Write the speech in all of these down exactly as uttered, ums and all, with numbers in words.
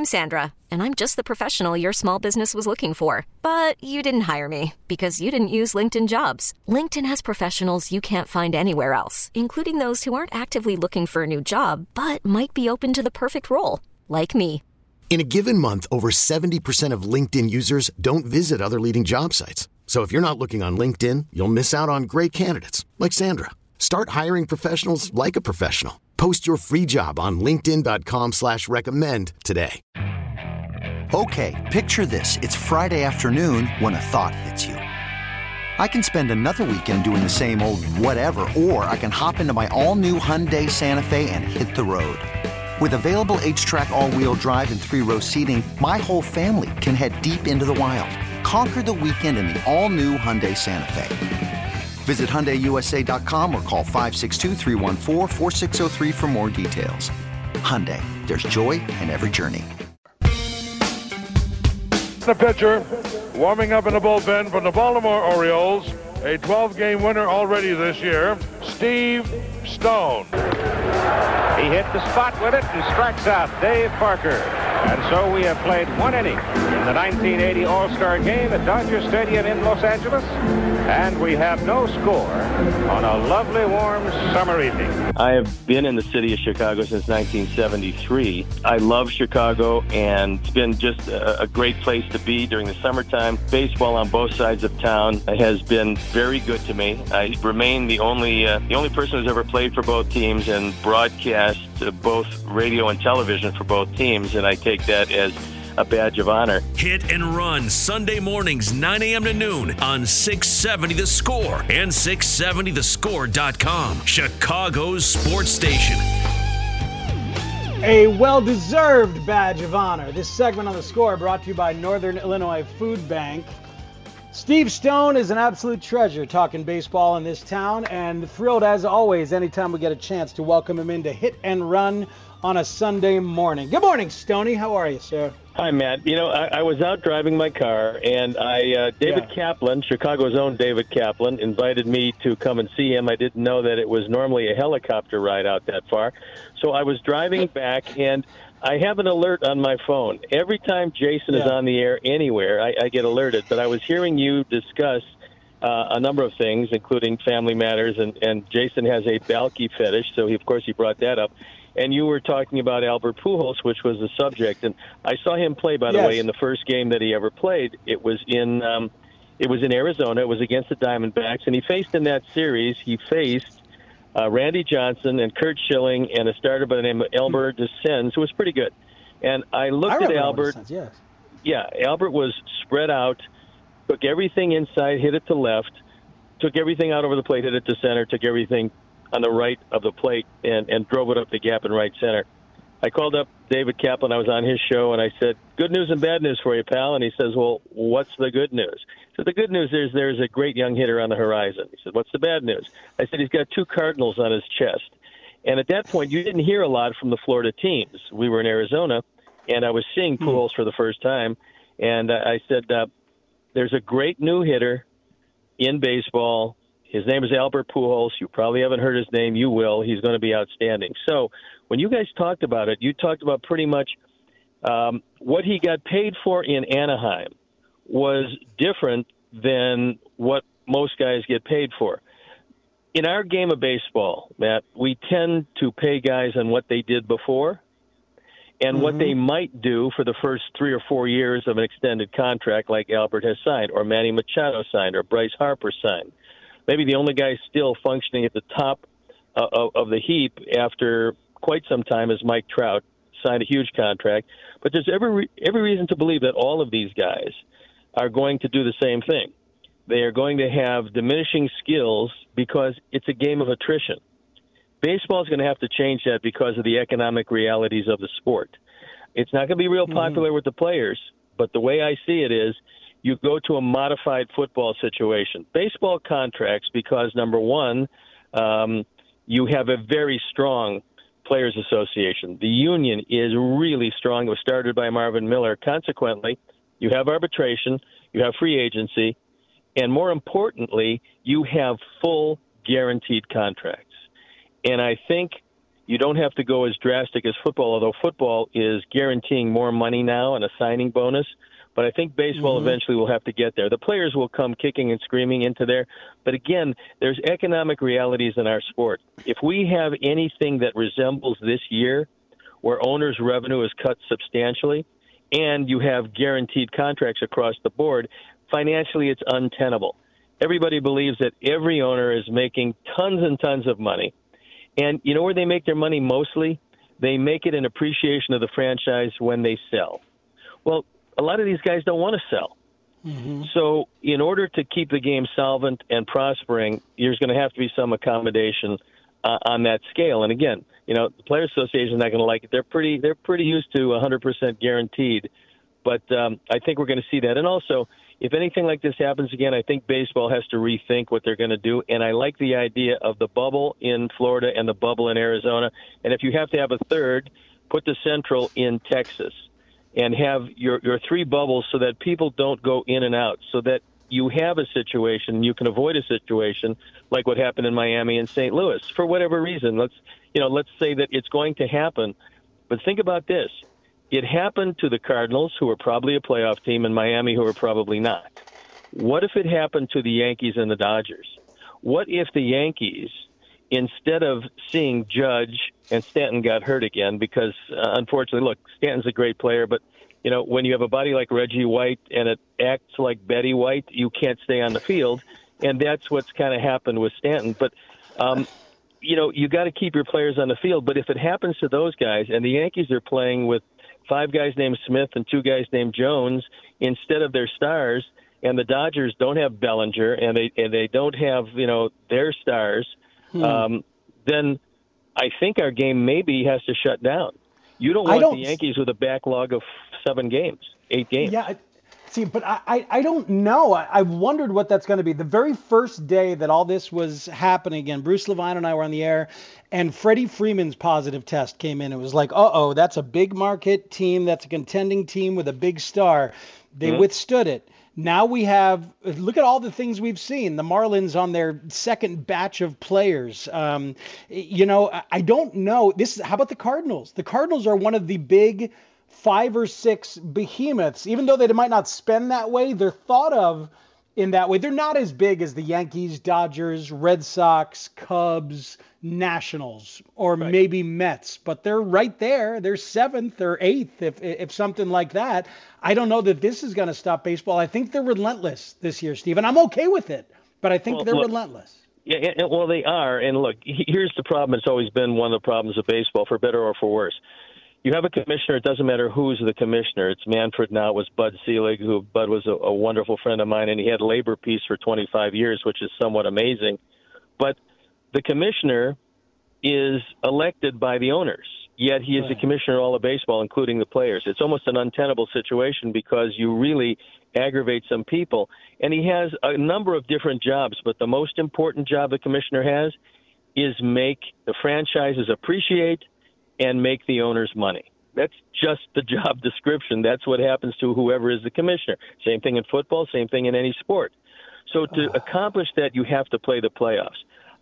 I'm Sandra, and I'm just the professional your small business was looking for. But you didn't hire me because you didn't use LinkedIn Jobs. LinkedIn has professionals you can't find anywhere else, including those who aren't actively looking for a new job, but might be open to the perfect role, like me. In a given month, over seventy percent of LinkedIn users don't visit other leading job sites. So if you're not looking on LinkedIn, you'll miss out on great candidates like Sandra. Start hiring professionals like a professional. Post your free job on linkedin dot com slash recommend today. Okay, picture this. It's Friday afternoon when a thought hits you. I can spend another weekend doing the same old whatever, or I can hop into my all-new Hyundai Santa Fe and hit the road. With available H-Track all-wheel drive and three-row seating, my whole family can head deep into the wild. Conquer the weekend in the all-new Hyundai Santa Fe. Visit Hyundai U S A dot com or call five six two, three one four, four six zero three for more details. Hyundai, there's joy in every journey. The pitcher, warming up in the bullpen from the Baltimore Orioles, a twelve-game winner already this year, Steve Stone. He hit the spot with it and strikes out Dave Parker. And so we have played one inning in the nineteen eighty All-Star Game at Dodger Stadium in Los Angeles. And we have no score on a lovely, warm summer evening. I have been in the city of Chicago since nineteen seventy-three. I love Chicago, and it's been just a, a great place to be during the summertime. Baseball on both sides of town has been very good to me. I remain the only uh, the only person who's ever played for both teams and broadcast uh, both radio and television for both teams, and I take that as a badge of honor. Hit and Run, Sunday mornings, nine a.m. to noon on six seventy The Score and six seventy the score dot com, Chicago's sports station. A well-deserved badge of honor. This segment on The Score brought to you by Northern Illinois Food Bank. Steve Stone is an absolute treasure talking baseball in this town, and thrilled as always anytime we get a chance to welcome him into Hit and Run on a Sunday morning. Good morning, Stoney. How are you, sir? Hi, Matt. You know, I, I was out driving my car, and I uh, David yeah. Kaplan, Chicago's own David Kaplan, invited me to come and see him. I didn't know that it was normally a helicopter ride out that far. So I was driving back, and I have an alert on my phone. Every time Jason yeah. is on the air anywhere, I, I get alerted. But I was hearing you discuss uh, a number of things, including family matters, and, and Jason has a Balky fetish, so he, of course he brought that up. And you were talking about Albert Pujols, which was the subject. And I saw him play, by the yes. way, in the first game that he ever played. It was in um, it was in Arizona. It was against the Diamondbacks. And he faced in that series, he faced uh, Randy Johnson and Curt Schilling and a starter by the name of Elmer DeSenz, who was pretty good. And I looked I at Albert. Sense, yes. Yeah, Albert was spread out, took everything inside, hit it to left, took everything out over the plate, hit it to center, took everything on the right of the plate and, and drove it up the gap in right center. I called up David Kaplan. I was on his show, and I said, good news and bad news for you, pal. And he says, well, what's the good news? So the good news is there's a great young hitter on the horizon. He said, what's the bad news? I said, he's got two Cardinals on his chest. And at that point, you didn't hear a lot from the Florida teams. We were in Arizona, and I was seeing Pujols for the first time. And I said, uh, there's a great new hitter in baseball. His name is Albert Pujols. You probably haven't heard his name. You will. He's going to be outstanding. So when you guys talked about it, you talked about pretty much um, what he got paid for in Anaheim was different than what most guys get paid for. In our game of baseball, Matt, we tend to pay guys on what they did before and mm-hmm. what they might do for the first three or four years of an extended contract like Albert has signed, or Manny Machado signed, or Bryce Harper signed. Maybe the only guy still functioning at the top uh, of, of the heap after quite some time is Mike Trout, signed a huge contract. But there's every every reason to believe that all of these guys are going to do the same thing. They are going to have diminishing skills because it's a game of attrition. Baseball is going to have to change that because of the economic realities of the sport. It's not going to be real popular mm-hmm. with the players, but the way I see it is you go to a modified football situation. Baseball contracts, because, number one, um, you have a very strong players association. The union is really strong. It was started by Marvin Miller. Consequently, you have arbitration, you have free agency, and more importantly, you have full guaranteed contracts. And I think You don't have to go as drastic as football, although football is guaranteeing more money now and a signing bonus. But I think baseball mm-hmm. eventually will have to get there. The players will come kicking and screaming into there. But again, there's economic realities in our sport. If we have anything that resembles this year, where owners' revenue is cut substantially, and you have guaranteed contracts across the board, financially it's untenable. Everybody believes that every owner is making tons and tons of money. And you know where they make their money mostly? They make it in appreciation of the franchise when they sell. Well, a lot of these guys don't want to sell. Mm-hmm. So in order to keep the game solvent and prospering, there's going to have to be some accommodation uh, on that scale. And again, you know, the Players Association is not going to like it. They're pretty they're pretty used to one hundred percent guaranteed. But um, I think we're going to see that. And also, if anything like this happens again, I think baseball has to rethink what they're going to do. And I like the idea of the bubble in Florida and the bubble in Arizona. And if you have to have a third, put the Central in Texas and have your, your three bubbles so that people don't go in and out, so that you have a situation, you can avoid a situation like what happened in Miami and Saint Louis for whatever reason. Let's, you know, let's say that it's going to happen. But think about this. It happened to the Cardinals, who are probably a playoff team, and Miami, who are probably not. What if it happened to the Yankees and the Dodgers? What if the Yankees, instead of seeing Judge, and Stanton got hurt again because, uh, unfortunately, look, Stanton's a great player, but, you know, when you have a body like Reggie White and it acts like Betty White, you can't stay on the field, and that's what's kind of happened with Stanton. But, um, you know, you got to keep your players on the field, but if it happens to those guys, and the Yankees are playing with five guys named Smith and two guys named Jones instead of their stars, and the Dodgers don't have Bellinger and they and they don't have, you know, their stars, hmm. um, then I think our game maybe has to shut down. You don't want don't, the Yankees with a backlog of seven games, eight games. Yeah, see, but I, I, I don't know. I, I wondered what that's going to be. The very first day that all this was happening again, Bruce Levine and I were on the air, and Freddie Freeman's positive test came in. It was like, uh-oh, that's a big market team. That's a contending team with a big star. They mm-hmm. withstood it. Now we have, look at all the things we've seen. The Marlins on their second batch of players. Um, you know, I don't know. This. How about the Cardinals? The Cardinals are one of the big five or six behemoths. Even though they might not spend that way, they're thought of in that way. They're not as big as the Yankees, Dodgers, Red Sox, Cubs, Nationals, or right. maybe Mets, but they're right there. They're seventh or eighth, if if something like that. I don't know that this is going to stop baseball. I think they're relentless this year, Steve, and I'm okay with it, but I think well, they're look, relentless. Yeah, well, they are. And look, here's the problem. It's always been one of the problems of baseball, for better or for worse. You have a commissioner. It doesn't matter who's the commissioner. It's Manfred now. It was Bud Selig, who Bud was a, a wonderful friend of mine, and he had labor peace for twenty-five years, which is somewhat amazing. But the commissioner is elected by the owners, yet he is right. the commissioner of all of baseball, including the players. It's almost an untenable situation because you really aggravate some people. And he has a number of different jobs, but the most important job the commissioner has is make the franchises appreciate and make the owners money. That's just the job description. That's what happens to whoever is the commissioner. Same thing in football, same thing in any sport. So to uh. accomplish that, you have to play the playoffs.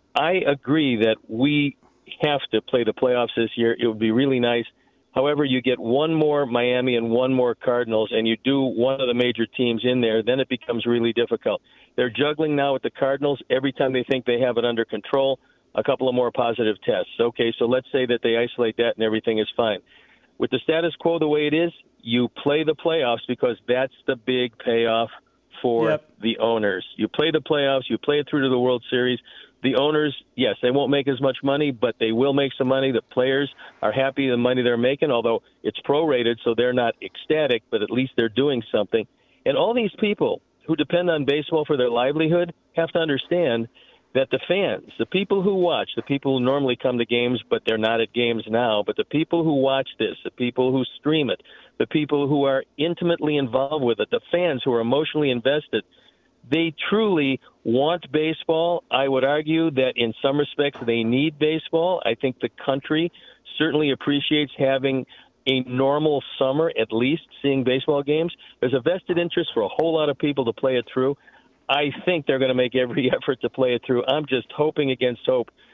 I agree that we have to play the playoffs this year. It would be really nice. However, you get one more Miami and one more Cardinals, and you do one of the major teams in there, then it becomes really difficult. They're juggling now with the Cardinals. Every time they think they have it under control, a couple of more positive tests. Okay, so let's say that they isolate that and everything is fine. With the status quo the way it is, you play the playoffs because that's the big payoff for yep. the owners. You play the playoffs, you play it through to the World Series. The owners, yes, they won't make as much money, but they will make some money. The players are happy with the money they're making, although it's prorated, so they're not ecstatic, but at least they're doing something. And all these people who depend on baseball for their livelihood have to understand that the fans, the people who watch, the people who normally come to games, but they're not at games now, but the people who watch this, the people who stream it, the people who are intimately involved with it, the fans who are emotionally invested, they truly want baseball. I would argue that in some respects they need baseball. I think the country certainly appreciates having a normal summer, at least seeing baseball games. There's a vested interest for a whole lot of people to play it through. I think they're going to make every effort to play it through. I'm just hoping against hope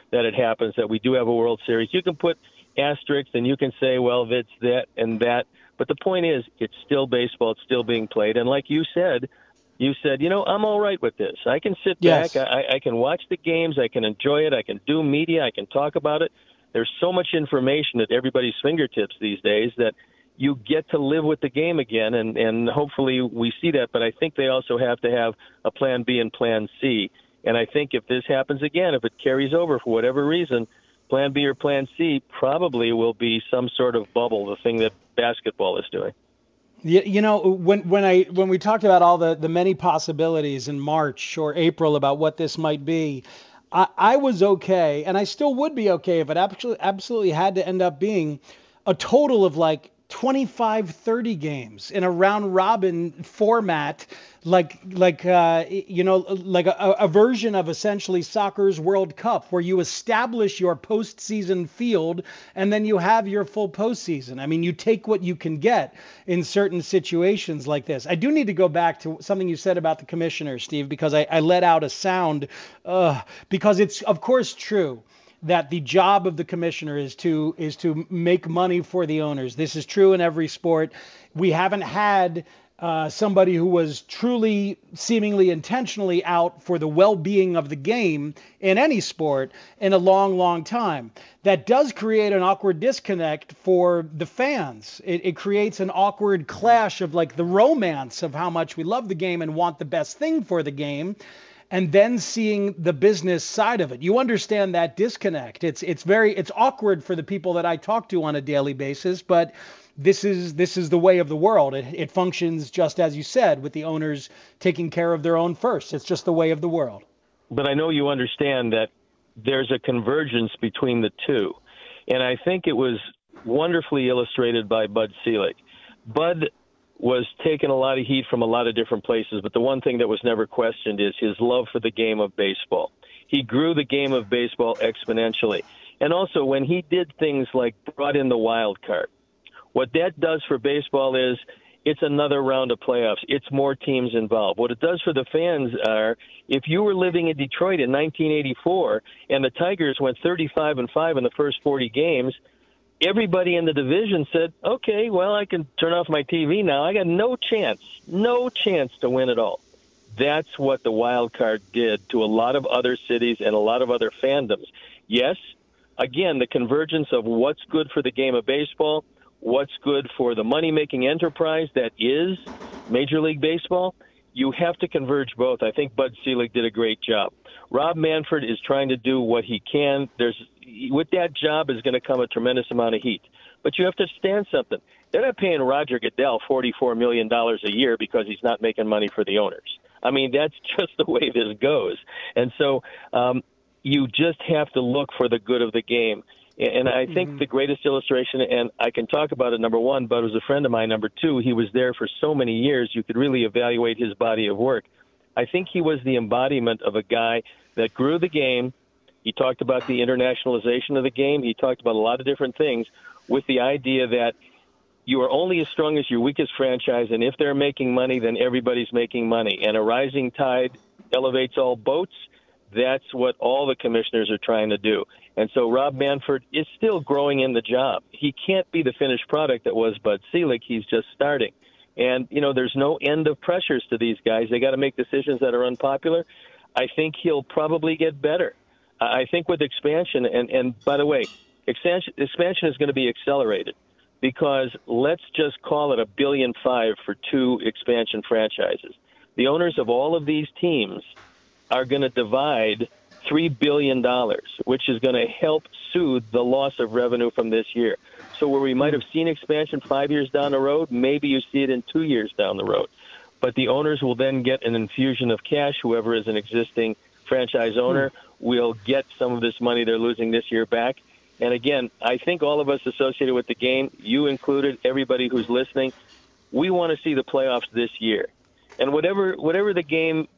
that it happens, that we do have a World Series. You can put asterisks and you can say, well, it's that and that. But the point is, it's still baseball. It's still being played. And like you said, you said, you know, I'm all right with this. I can sit yes. back. I, I can watch the games. I can enjoy it. I can do media. I can talk about it. There's so much information at everybody's fingertips these days that you get to live with the game again, and, and hopefully we see that. But I think they also have to have a plan B and plan C. And I think if this happens again, if it carries over for whatever reason, plan B or plan C probably will be some sort of bubble, the thing that basketball is doing. You, you know, when when I when we talked about all the, the many possibilities in March or April about what this might be, I, I was okay, and I still would be okay if it absolutely, absolutely had to end up being a total of like twenty-five, thirty games in a round robin format, like like uh, you know, like a, a version of essentially soccer's World Cup, where you establish your postseason field and then you have your full postseason. I mean, you take what you can get in certain situations like this. I do need to go back to something you said about the commissioner, Steve, because I, I let out a sound, uh, because it's of course true that the job of the commissioner is to is to make money for the owners. This is true in every sport. We haven't had uh, somebody who was truly, seemingly intentionally out for the well-being of the game in any sport in a long, long time. That does create an awkward disconnect for the fans. It, it creates an awkward clash of like the romance of how much we love the game and want the best thing for the game, and then seeing the business side of it. You understand that disconnect. It's it's very it's awkward for the people that I talk to on a daily basis, but this is this is the way of the world. It, it functions just as you said, with the owners taking care of their own first. It's just the way of the world. But I know you understand that there's a convergence between the two. And I think it was wonderfully illustrated by Bud Selig. Bud was taking a lot of heat from a lot of different places, but the one thing that was never questioned is his love for the game of baseball. He grew the game of baseball exponentially. And also, when he did things like brought in the wild card, what that does for baseball is it's another round of playoffs. It's more teams involved. What it does for the fans are, if you were living in Detroit in nineteen eighty-four and the Tigers went thirty-five and five in the first forty games, everybody in the division said, okay, well, I can turn off my T V now. I got no chance, no chance to win it all. That's what the wild card did to a lot of other cities and a lot of other fandoms. Yes, again, the convergence of what's good for the game of baseball, what's good for the money-making enterprise that is Major League Baseball, you have to converge both. I think Bud Selig did a great job. Rob Manfred is trying to do what he can. There's with that job is going to come a tremendous amount of heat. But you have to understand something. They're not paying Roger Goodell forty-four million dollars a year because he's not making money for the owners. I mean, that's just the way this goes. And so um, you just have to look for the good of the game. And I think mm-hmm. the greatest illustration, and I can talk about it, number one, Bud was a friend of mine. Number two, he was there for so many years, you could really evaluate his body of work. I think he was the embodiment of a guy that grew the game. He talked about the internationalization of the game. He talked about a lot of different things with the idea that you are only as strong as your weakest franchise, and if they're making money, then everybody's making money. And a rising tide elevates all boats. That's what all the commissioners are trying to do. And so Rob Manfred is still growing in the job. He can't be the finished product that was Bud Selig. He's just starting. And, you know, there's no end of pressures to these guys. They got to make decisions that are unpopular. I think he'll probably get better. I think with expansion, and, and by the way, expansion, expansion is going to be accelerated because let's just call it a billion five for two expansion franchises. The owners of all of these teams are going to divide three billion dollars, which is going to help soothe the loss of revenue from this year. So where we might have seen expansion five years down the road, maybe you see it in two years down the road. But the owners will then get an infusion of cash. Whoever is an existing franchise owner will get some of this money they're losing this year back. And again, I think all of us associated with the game, you included, everybody who's listening, we want to see the playoffs this year. And whatever whatever the game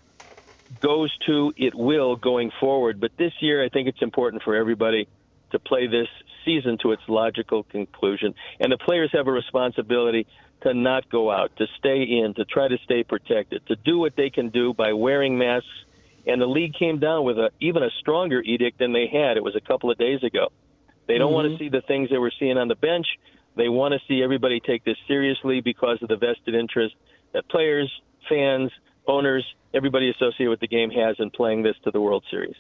goes to, it will going forward. But this year, I think it's important for everybody to play this season to its logical conclusion. And the players have a responsibility to not go out, to stay in, to try to stay protected, to do what they can do by wearing masks And the league came down with a even a stronger edict than they had. It was a couple of days ago. They don't mm-hmm. want to see the things they were seeing on the bench. They want to see everybody take this seriously because of the vested interest that players, fans, owners, everybody associated with the game has in playing this to the World Series.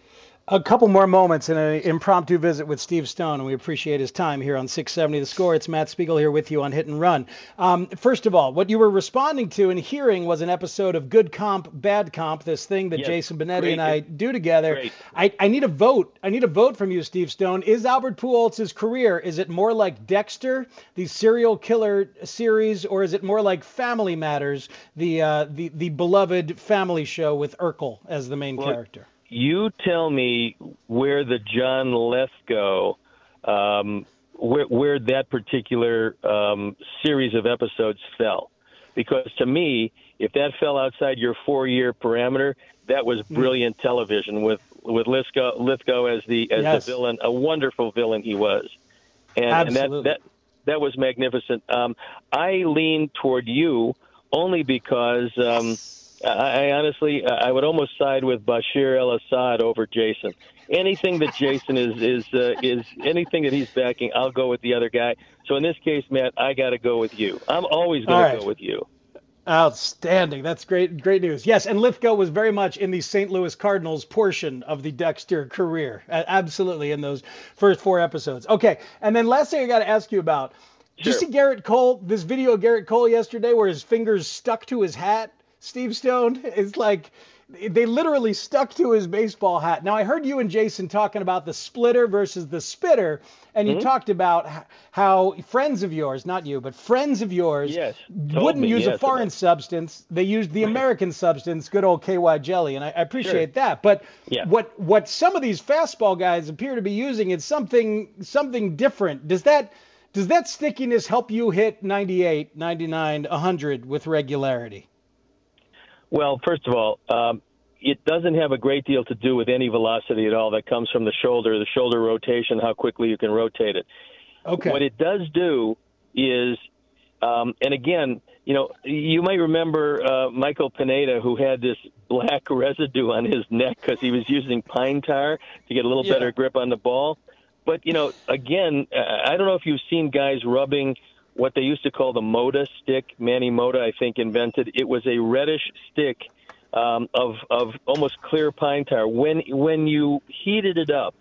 A couple more moments in an impromptu visit with Steve Stone, and we appreciate his time here on six seventy The Score. It's Matt Spiegel here with you on Hit and Run. Um, first of all, what you were responding to and hearing was an episode of Good Comp, Bad Comp, this thing that yes, Jason Benetti great. and I do together. I, I need a vote. I need a vote from you, Steve Stone. Is Albert Pujols' career, is it more like Dexter, the serial killer series, or is it more like Family Matters, the uh, the, the beloved family show with Urkel as the main well, character? You tell me where the John Lithgow, um, where, where that particular um, series of episodes fell. Because to me, if that fell outside your four-year parameter, that was brilliant mm. television with, with Lithgow, Lithgow as the as yes. the villain, a wonderful villain he was. And, and that, that that was magnificent. Um, I lean toward you only because um, – I, I honestly, I would almost side with Bashir el-Assad over Jason. Anything that Jason is is uh, is anything that he's backing, I'll go with the other guy. So in this case, Matt, I got to go with you. I'm always going right. to go with you. Outstanding. That's great. Great news. Yes, and Lithgow was very much in the Saint Louis Cardinals portion of the Dexter career. Absolutely, in those first four episodes. Okay, and then last thing I got to ask you about. Did sure. you see Garrett Cole? This video of Garrett Cole yesterday, where his fingers stuck to his hat. Steve Stone, it's like they literally stuck to his baseball hat. Now, I heard you and Jason talking about the splitter versus the spitter, and you mm-hmm. talked about how friends of yours, not you, but friends of yours, yes, wouldn't me, use yes, a foreign about. substance. They used the American substance, good old K Y jelly, and I, I appreciate sure. that. But yeah. what what some of these fastball guys appear to be using is something something different. Does that does that stickiness help you hit ninety-eight, ninety-nine, one hundred with regularity? Well, first of all, um, it doesn't have a great deal to do with any velocity at all that comes from the shoulder, the shoulder rotation, how quickly you can rotate it. Okay. What it does do is, um, and again, you know, you might remember uh, Michael Pineda, who had this black residue on his neck because he was using pine tar to get a little yeah. better grip on the ball. But, you know, again, I don't know if you've seen guys rubbing what they used to call the Moda stick. Manny Moda, I think, invented. It was a reddish stick um, of of almost clear pine tar. When when you heated it up,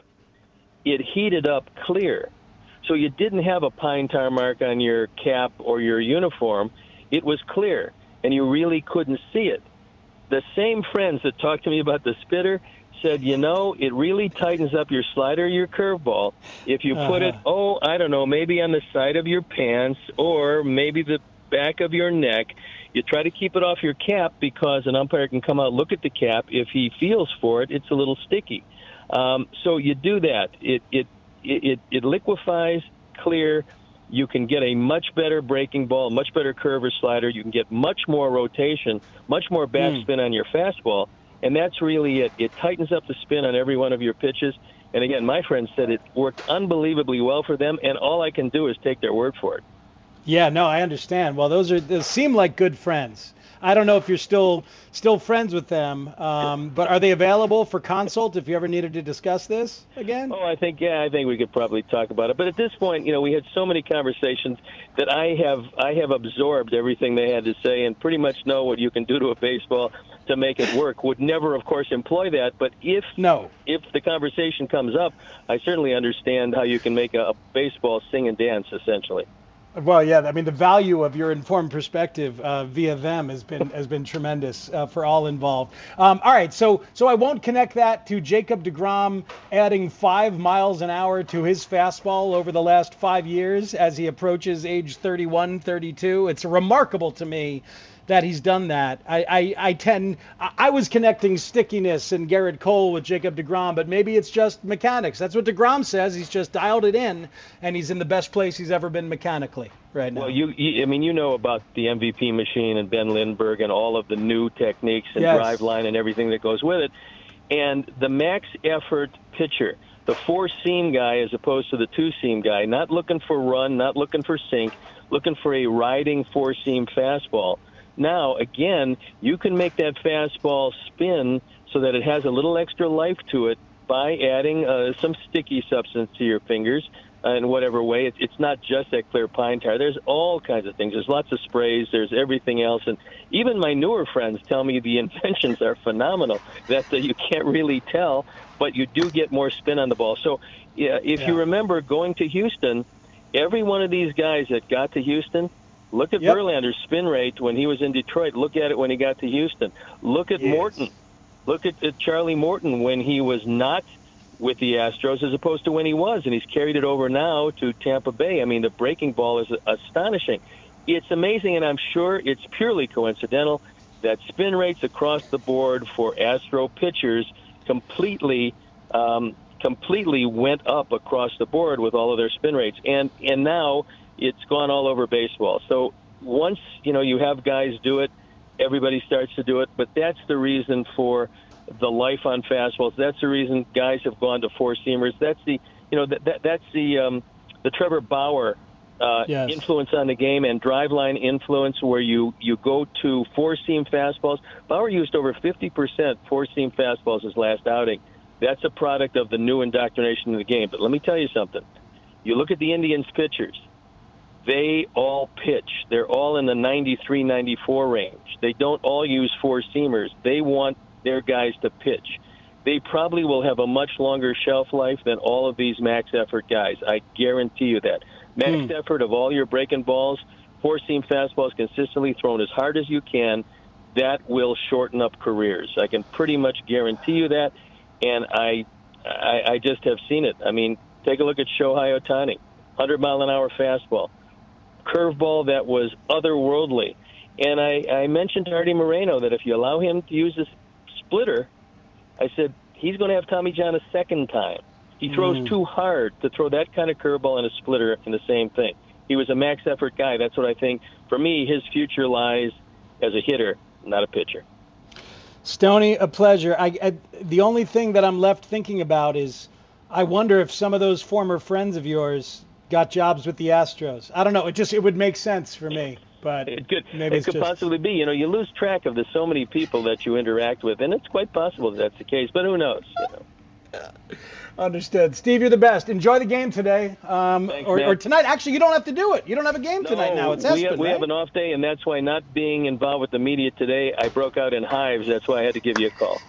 it heated up clear. So you didn't have a pine tar mark on your cap or your uniform. It was clear, and you really couldn't see it. The same friends that talked to me about the spitter said, you know, it really tightens up your slider, your curveball. If you put uh-huh. it, oh, I don't know, maybe on the side of your pants or maybe the back of your neck, you try to keep it off your cap because an umpire can come out, look at the cap. If he feels for it, it's a little sticky. Um, so you do that. It, it, it, it liquefies clear. You can get a much better breaking ball, much better curve or slider. You can get much more rotation, much more backspin mm. on your fastball. And that's really it. It tightens up the spin on every one of your pitches. And again, my friend said it worked unbelievably well for them, and all I can do is take their word for it. Yeah, no, I understand. Well, those are those seem like good friends. I don't know if you're still still friends with them, um, but are they available for consult if you ever needed to discuss this again? Oh, I think yeah, I think we could probably talk about it. But at this point, you know, we had so many conversations that I have I have absorbed everything they had to say and pretty much know what you can do to a baseball to make it work. Would never, of course, employ that, but if no, if the conversation comes up, I certainly understand how you can make a, a baseball sing and dance, essentially. Well, yeah, I mean, the value of your informed perspective uh, via them has been has been tremendous uh, for all involved. Um, all right, so so I won't connect that to Jacob deGrom adding five miles an hour to his fastball over the last five years as he approaches age thirty-one, thirty-two. It's remarkable to me that he's done that. I, I, I tend, I was connecting stickiness and Garrett Cole with Jacob deGrom, but maybe it's just mechanics. That's what deGrom says. He's just dialed it in, and he's in the best place he's ever been mechanically right now. Well, you, you I mean, you know about the M V P machine and Ben Lindbergh and all of the new techniques and yes. drive line and everything that goes with it. And the max effort pitcher, the four-seam guy as opposed to the two-seam guy, not looking for run, not looking for sink, looking for a riding four-seam fastball. now, again, you can make that fastball spin so that it has a little extra life to it by adding uh, some sticky substance to your fingers uh, in whatever way. It, it's not just that clear pine tar. There's all kinds of things. There's lots of sprays. There's everything else. And even my newer friends tell me the inventions are phenomenal, that uh, you can't really tell, but you do get more spin on the ball. So yeah, if yeah. you remember going to Houston, every one of these guys that got to Houston, look at yep. Verlander's spin rate when he was in Detroit. Look at it when he got to Houston. Look at yes. Morton. Look at, at Charlie Morton when he was not with the Astros as opposed to when he was, and he's carried it over now to Tampa Bay. I mean, the breaking ball is astonishing. It's amazing, and I'm sure it's purely coincidental that spin rates across the board for Astro pitchers completely um, completely went up across the board with all of their spin rates. And, and now it's gone all over baseball. So once, you know, you have guys do it, everybody starts to do it. But that's the reason for the life on fastballs. That's the reason guys have gone to four-seamers. That's the, you know, that, that that's the um, the Trevor Bauer uh, yes. influence on the game and driveline influence, where you, you go to four-seam fastballs. Bauer used over fifty percent four-seam fastballs his last outing. That's a product of the new indoctrination of the game. But let me tell you something. You look at the Indians pitchers. They all pitch. They're all in the ninety-three, ninety-four range. They don't all use four-seamers. They want their guys to pitch. They probably will have a much longer shelf life than all of these max effort guys. I guarantee you that. Max mm. effort of all your breaking balls, four-seam fastballs consistently thrown as hard as you can, that will shorten up careers. I can pretty much guarantee you that, and I, I, I just have seen it. I mean, take a look at Shohei Ohtani, one hundred mile an hour fastball, curveball that was otherworldly. And I, I mentioned to Artie Moreno that if you allow him to use this splitter, I said, he's going to have Tommy John a second time. He throws mm. too hard to throw that kind of curveball and a splitter in the same thing. He was a max effort guy. That's what I think. For me, his future lies as a hitter, not a pitcher. Stoney, a pleasure. I, I, the only thing that I'm left thinking about is I wonder if some of those former friends of yours got jobs with the Astros. I don't know. It just it would make sense for me. But it could, maybe it it's could just... possibly be. You know, you lose track of the so many people that you interact with, and it's quite possible that that's the case. But who knows? You know. Understood. Steve, you're the best. Enjoy the game today, um, Thanks, or, or tonight. Actually, you don't have to do it. You don't have a game no, tonight now. It's we, Espen, have, we right? have an off day, and that's why not being involved with the media today, I broke out in hives. That's why I had to give you a call.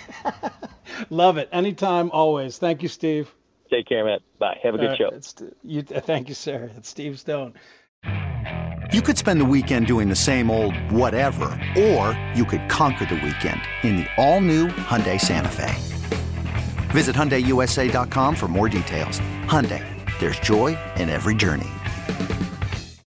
Love it. Anytime, always. Thank you, Steve. Take care, Matt. Bye. Have a good uh, show. It's, you, thank you, sir. It's Steve Stone. You could spend the weekend doing the same old whatever, or you could conquer the weekend in the all-new Hyundai Santa Fe. Visit Hyundai U S A dot com for more details. Hyundai, there's joy in every journey.